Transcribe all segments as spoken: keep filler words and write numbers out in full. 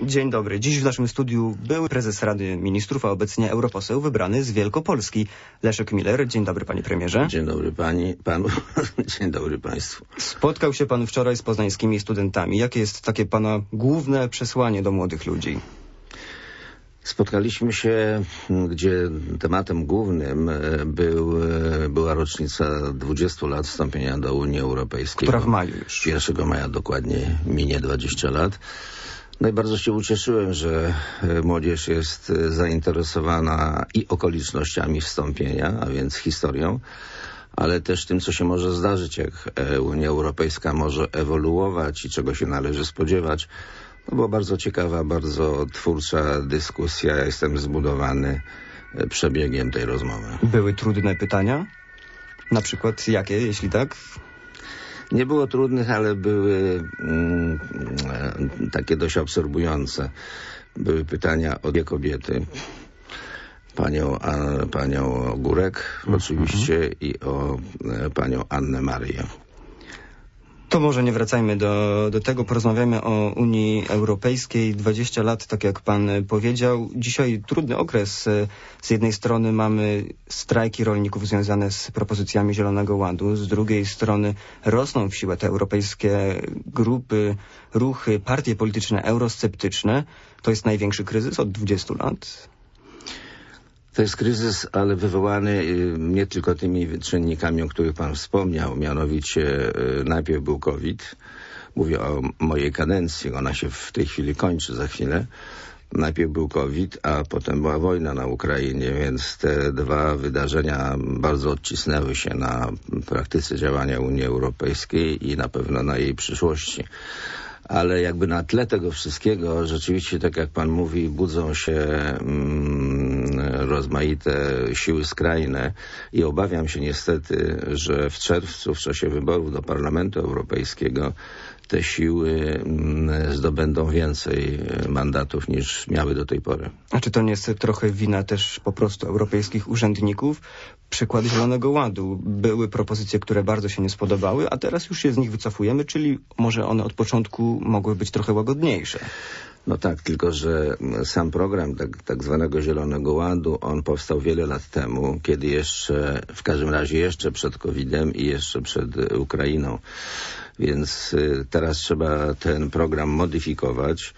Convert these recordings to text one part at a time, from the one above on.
Dzień dobry. Dziś w naszym studiu były prezes Rady Ministrów, a obecnie europoseł wybrany z Wielkopolski, Leszek Miller. Dzień dobry, panie premierze. Dzień dobry pani, panu. Dzień dobry państwu. Spotkał się pan wczoraj z poznańskimi studentami. Jakie jest takie pana główne przesłanie do młodych ludzi? Spotkaliśmy się, gdzie tematem głównym był, była rocznica dwudziestu lat wstąpienia do Unii Europejskiej. Która w maju już. pierwszego maja dokładnie minie dwadzieścia lat. No i bardzo się ucieszyłem, że młodzież jest zainteresowana i okolicznościami wstąpienia, a więc historią, ale też tym, co się może zdarzyć, jak Unia Europejska może ewoluować i czego się należy spodziewać. To była bardzo ciekawa, bardzo twórcza dyskusja. Ja jestem zbudowany przebiegiem tej rozmowy. Były trudne pytania? Na przykład jakie, jeśli tak? Nie było trudnych, ale były mm, takie dość absorbujące. Były pytania o dwie kobiety. Panią, a, panią Górek mm-hmm. oczywiście i o e, panią Annę Marię. To może nie wracajmy do, do tego, porozmawiamy o Unii Europejskiej. dwadzieścia lat, tak jak pan powiedział. Dzisiaj trudny okres. Z jednej strony mamy strajki rolników związane z propozycjami Zielonego Ładu, z drugiej strony rosną w siłę te europejskie grupy, ruchy, partie polityczne eurosceptyczne. To jest największy kryzys od dwudziestu lat. To jest kryzys, ale wywołany nie tylko tymi czynnikami, o których pan wspomniał, mianowicie najpierw był COVID. Mówię o mojej kadencji, ona się w tej chwili kończy za chwilę. Najpierw był COVID, a potem była wojna na Ukrainie, więc te dwa wydarzenia bardzo odcisnęły się na praktyce działania Unii Europejskiej i na pewno na jej przyszłości. Ale jakby na tle tego wszystkiego rzeczywiście, tak jak pan mówi, budzą się mm, rozmaite siły skrajne i obawiam się niestety, że w czerwcu, w czasie wyborów do Parlamentu Europejskiego, te siły mm, zdobędą więcej mandatów niż miały do tej pory. A czy to nie jest trochę wina też po prostu europejskich urzędników? Przykład Zielonego Ładu. Były propozycje, które bardzo się nie spodobały, a teraz już się z nich wycofujemy, czyli może one od początku mogły być trochę łagodniejsze. No tak, tylko że sam program tak, tak zwanego Zielonego Ładu, on powstał wiele lat temu, kiedy jeszcze, w każdym razie jeszcze przed kowidem i jeszcze przed Ukrainą. Więc y, teraz trzeba ten program modyfikować.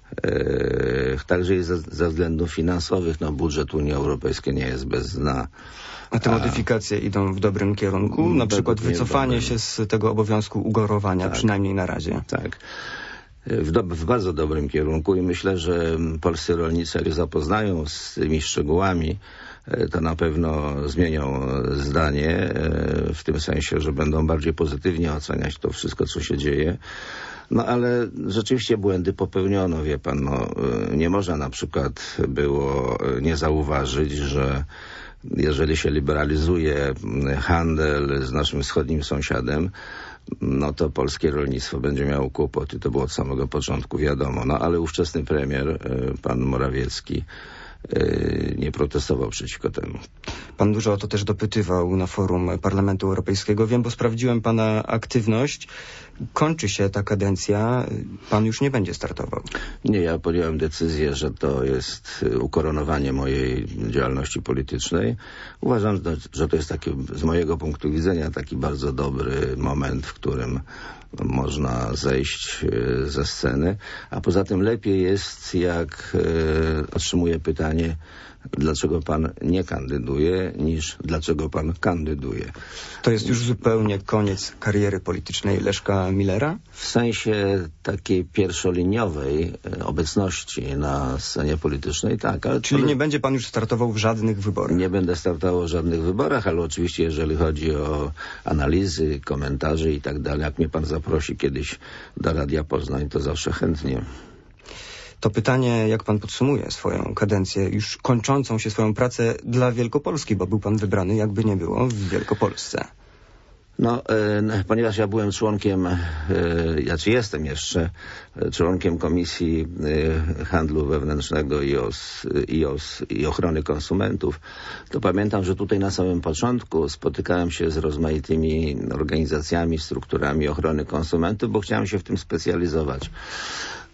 E, także ze, ze względów finansowych, no budżet Unii Europejskiej nie jest bez dna. A te modyfikacje A, idą w dobrym kierunku? Na przykład wycofanie się z tego obowiązku ugorowania, tak, przynajmniej na razie. Tak. W, do, w bardzo dobrym kierunku i myślę, że polscy rolnicy, jak zapoznają z tymi szczegółami, to na pewno zmienią zdanie w tym sensie, że będą bardziej pozytywnie oceniać to wszystko, co się dzieje. No ale rzeczywiście błędy popełniono, wie pan, no, nie można na przykład było nie zauważyć, że jeżeli się liberalizuje handel z naszym wschodnim sąsiadem, no to polskie rolnictwo będzie miało kłopoty. To było od samego początku wiadomo. No ale ówczesny premier, pan Morawiecki, nie protestował przeciwko temu. Pan dużo o to też dopytywał na forum Parlamentu Europejskiego. Wiem, bo sprawdziłem pana aktywność. Kończy się ta kadencja. Pan już nie będzie startował. Nie, ja podjąłem decyzję, że to jest ukoronowanie mojej działalności politycznej. Uważam, że to jest taki, z mojego punktu widzenia, taki bardzo dobry moment, w którym można zejść ze sceny. A poza tym lepiej jest, jak otrzymuję pytanie, dlaczego pan nie kandyduje, niż dlaczego pan kandyduje. To jest już zupełnie koniec kariery politycznej Leszka Millera? W sensie takiej pierwszoliniowej obecności na scenie politycznej, tak. Ale Czyli to... nie będzie pan już startował w żadnych wyborach? Nie będę startował w żadnych wyborach, ale oczywiście jeżeli chodzi o analizy, komentarze i tak dalej, jak mnie pan zaprosi kiedyś do Radia Poznań, to zawsze chętnie. To pytanie, jak pan podsumuje swoją kadencję, już kończącą się swoją pracę dla Wielkopolski, bo był pan wybrany, jakby nie było, w Wielkopolsce. No, e, ponieważ ja byłem członkiem, e, ja czy jestem jeszcze członkiem Komisji e, Handlu Wewnętrznego i, os, i, os, i Ochrony Konsumentów, to pamiętam, że tutaj na samym początku spotykałem się z rozmaitymi organizacjami, strukturami ochrony konsumentów, bo chciałem się w tym specjalizować.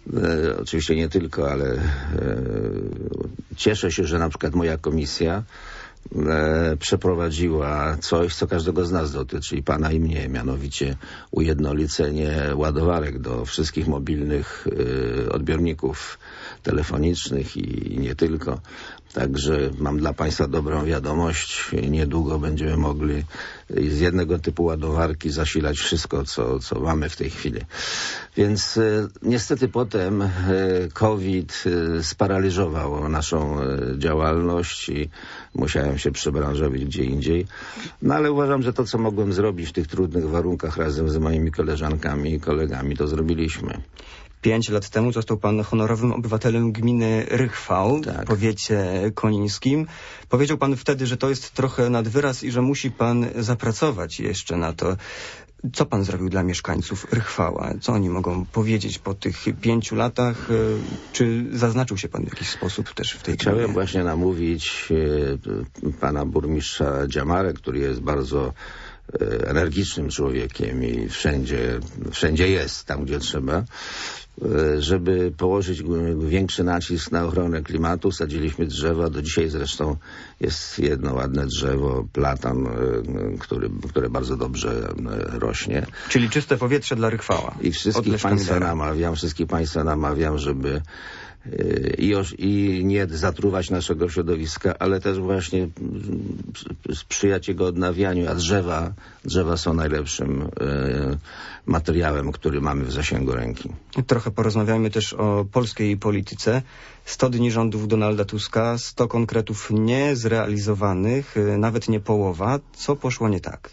E, oczywiście nie tylko, ale e, cieszę się, że na przykład moja komisja e, przeprowadziła coś, co każdego z nas dotyczy, i pana i mnie, mianowicie ujednolicenie ładowarek do wszystkich mobilnych e, odbiorników telefonicznych i, i nie tylko. Także mam dla państwa dobrą wiadomość. Niedługo będziemy mogli z jednego typu ładowarki zasilać wszystko, co, co mamy w tej chwili. Więc e, niestety potem e, COVID e, sparaliżował naszą e, działalność i musiałem się przebranżowić gdzie indziej. No ale uważam, że to, co mogłem zrobić w tych trudnych warunkach razem z moimi koleżankami i kolegami, to zrobiliśmy. Pięć lat temu został pan honorowym obywatelem gminy Rychwał, tak, w powiecie konińskim. Powiedział pan wtedy, że to jest trochę nad wyraz i że musi pan zapracować jeszcze na to. Co pan zrobił dla mieszkańców Rychwała? Co oni mogą powiedzieć po tych pięciu latach? Czy zaznaczył się pan w jakiś sposób też w tej Chciałem gminie? właśnie namówić e, pana burmistrza Dziamarę, który jest bardzo e, energicznym człowiekiem i wszędzie, wszędzie jest, tam gdzie trzeba, żeby położyć większy nacisk na ochronę klimatu. Sadziliśmy drzewa. Do dzisiaj zresztą jest jedno ładne drzewo, platan, który, które bardzo dobrze rośnie. Czyli czyste powietrze dla Rychwała. I wszystkich państwa namawiam, wszystkich państwa namawiam, żeby I, i nie zatruwać naszego środowiska, ale też właśnie sprzyjać jego odnawianiu, a drzewa, drzewa są najlepszym e, materiałem, który mamy w zasięgu ręki. Trochę porozmawiajmy też o polskiej polityce. sto dni rządów Donalda Tuska, sto konkretów niezrealizowanych, nawet nie połowa. Co poszło nie tak?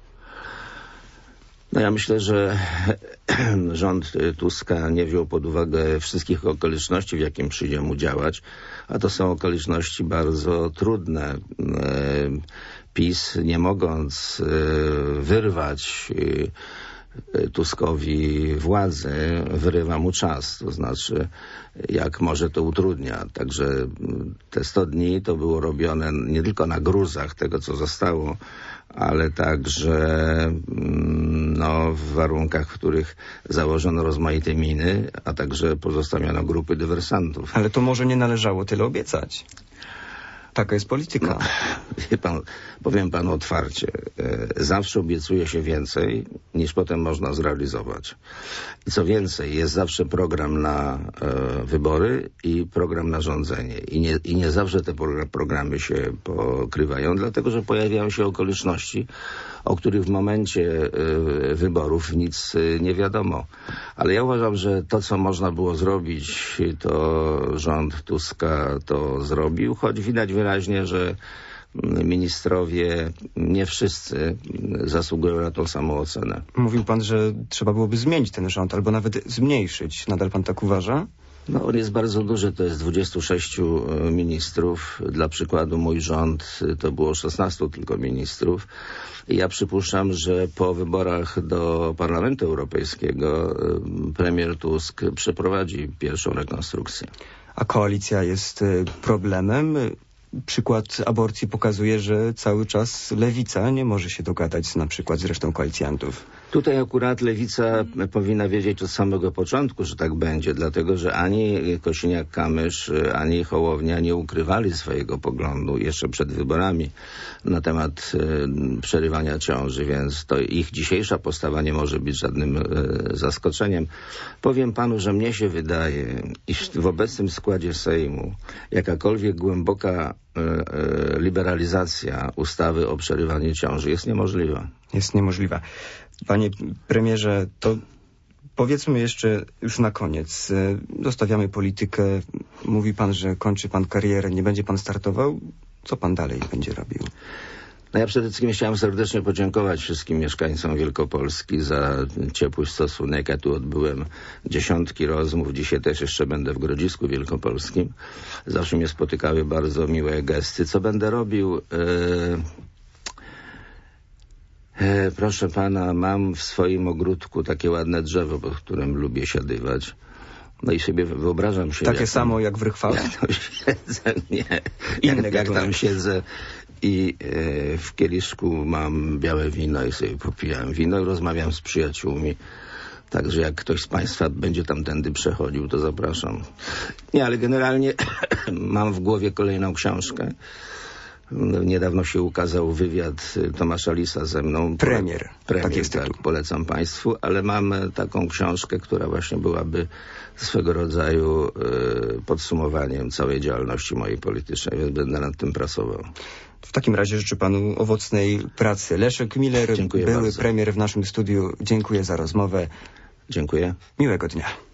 No ja myślę, że rząd Tuska nie wziął pod uwagę wszystkich okoliczności, w jakim przyjdzie mu działać, a to są okoliczności bardzo trudne. PiS, nie mogąc wyrwać Tuskowi władzy, wyrywa mu czas, to znaczy jak może to utrudnia. Także te sto dni to było robione nie tylko na gruzach tego, co zostało, ale także no, w warunkach, w których założono rozmaite miny, a także pozostawiono grupy dywersantów. Ale to może nie należało tyle obiecać. Taka jest polityka. No, wie pan, powiem panu otwarcie, e, zawsze obiecuje się więcej, niż potem można zrealizować. I co więcej, jest zawsze program na e, wybory i program na rządzenie. I nie, i nie zawsze te programy się pokrywają, dlatego że pojawiają się okoliczności, o których w momencie e, wyborów nic e, nie wiadomo. Ale ja uważam, że to, co można było zrobić, to rząd Tuska to zrobił, choć widać wyraźnie, że ministrowie nie wszyscy zasługują na tą samą ocenę. Mówił pan, że trzeba byłoby zmienić ten rząd, albo nawet zmniejszyć. Nadal pan tak uważa? No on jest bardzo duży, to jest dwudziestu sześciu ministrów. Dla przykładu mój rząd to było szesnastu tylko ministrów. I ja przypuszczam, że po wyborach do Parlamentu Europejskiego premier Tusk przeprowadzi pierwszą rekonstrukcję. A koalicja jest problemem? Przykład aborcji pokazuje, że cały czas lewica nie może się dogadać z, na przykład z resztą koalicjantów. Tutaj akurat lewica powinna wiedzieć od samego początku, że tak będzie, dlatego że ani Kosiniak-Kamysz, ani Hołownia nie ukrywali swojego poglądu jeszcze przed wyborami na temat e, przerywania ciąży, więc to ich dzisiejsza postawa nie może być żadnym e, zaskoczeniem. Powiem panu, że mnie się wydaje, iż w obecnym składzie Sejmu jakakolwiek głęboka liberalizacja ustawy o przerywaniu ciąży jest niemożliwa. Jest niemożliwa. Panie premierze, to powiedzmy jeszcze już na koniec. Zostawiamy politykę. Mówi pan, że kończy pan karierę, nie będzie pan startował. Co pan dalej będzie robił? No ja przede wszystkim chciałem serdecznie podziękować wszystkim mieszkańcom Wielkopolski za ciepły stosunek. Ja tu odbyłem dziesiątki rozmów. Dzisiaj też jeszcze będę w Grodzisku Wielkopolskim. Zawsze mnie spotykały bardzo miłe gesty. Co będę robił? E, e, proszę pana, mam w swoim ogródku takie ładne drzewo, pod którym lubię siadywać. No i sobie wyobrażam się... Takie jak samo tam, jak w Rychwale? Jak tam siedzę, nie. Jak, jak tam siedzę i e, w kieliszku mam białe wino i sobie popijam wino i rozmawiam z przyjaciółmi. Także jak ktoś z Państwa będzie tamtędy przechodził, to zapraszam. Nie, ale generalnie mam w głowie kolejną książkę. Niedawno się ukazał wywiad Tomasza Lisa ze mną. Premier. Premier, tak jest tak, tytuł. polecam Państwu, ale mam taką książkę, która właśnie byłaby swego rodzaju y, podsumowaniem całej działalności mojej politycznej, więc będę nad tym pracował. W takim razie życzę panu owocnej pracy. Leszek Miller, Dziękuję były bardzo. premier w naszym studiu. Dziękuję za rozmowę. Dziękuję. Miłego dnia.